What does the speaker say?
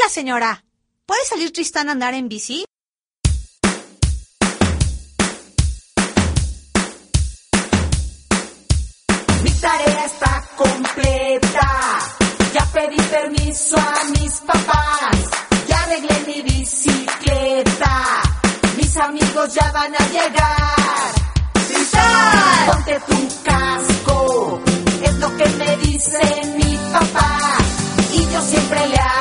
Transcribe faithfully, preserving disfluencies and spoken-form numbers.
señora. ¿Puede salir Tristán a andar en bici? Mi tarea está completa. Ya pedí permiso a mis papás. Ya arreglé mi bicicleta. Mis amigos ya van a llegar. Tristán, ponte tu casco. Es lo que me dice mi papá. Y yo siempre le hago